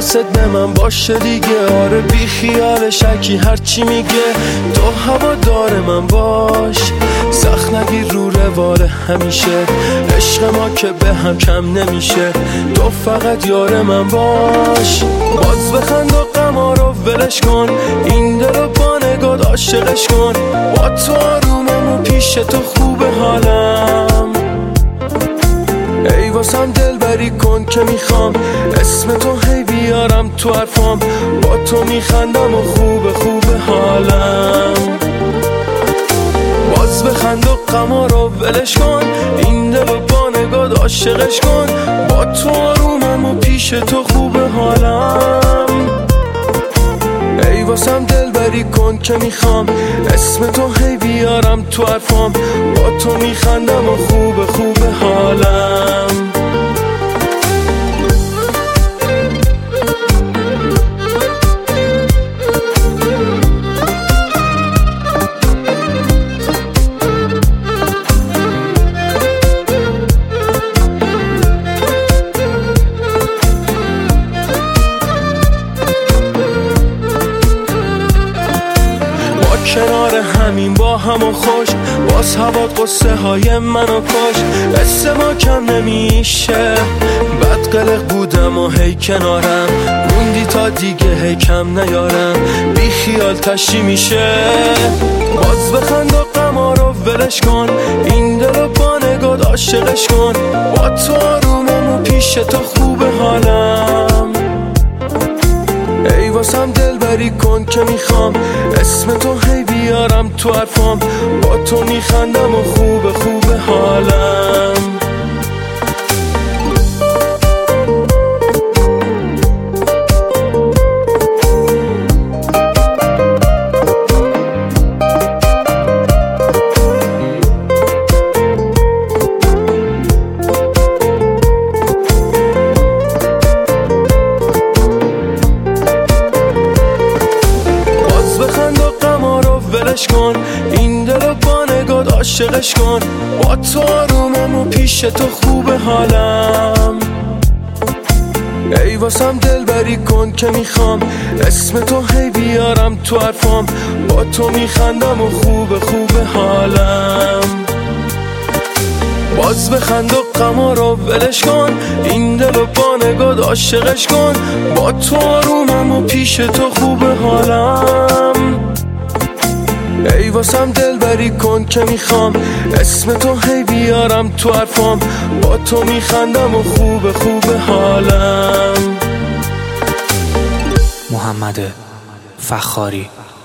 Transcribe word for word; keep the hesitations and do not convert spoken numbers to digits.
حواست به من باشه دیگه. آره بی خیال شکی هرچی میگه، تو هوا داره من باش. سخت نگیر رو روال همیشه، عشق ما که به هم کم نمیشه. تو فقط یار من باش. باز بخند و غما رو ولش کن، این دل رو با نگات عاشقش کن. با تو آرومم و پیش تو خوب حالم. ای واسم دل بری کن که میخوام اسم تو هی بیارم تو حرفام. با تو میخندم و خوب خوب حالم. باز بخند و غما رو ولش کن، این دل رو با نگات عاشقش کن. با تو آرومم و پیش تو خوب حالم. ای واسم دل بری کن که میخوام اسم تو هی بیارم تو حرفام. با تو میخندم و خوب خوب حالم. کنار همین با هم و خوش، باز هوا قصه های منو کش. قصه ما کم نمیشه، بد قلق بودم و هی کنارم موندی تا دیگه هی کم نیارم. بی خیال تشی میشه. باز بخند و غما رو ولش کن، این دل رو با نگات عاشقش کن. با تو آرومم و پیش تو خوب حالم. ای واسم دل بری کن که میخوام اسم تو هی بیارم تو حرفام. با تو میخندم و خوب خوب حالم. کن این دل رو با نگات عاشقش کن. با تو آرومم و پیش تو خوب حالم. ای واسم دل بری کن که میخوام اسم تو هی بیارم تو حرفام. با تو میخندم و خوب خوب حالم. باز بخند و غما رو ولش کن، این دل رو با نگات عاشقش کن. با تو آرومم و پیش تو خوب حالم. ای واسم دل بری کن که میخوام اسم تو هی بیارم تو حرفام. با تو میخندم و خوب خوب حالم. محمد فخاری.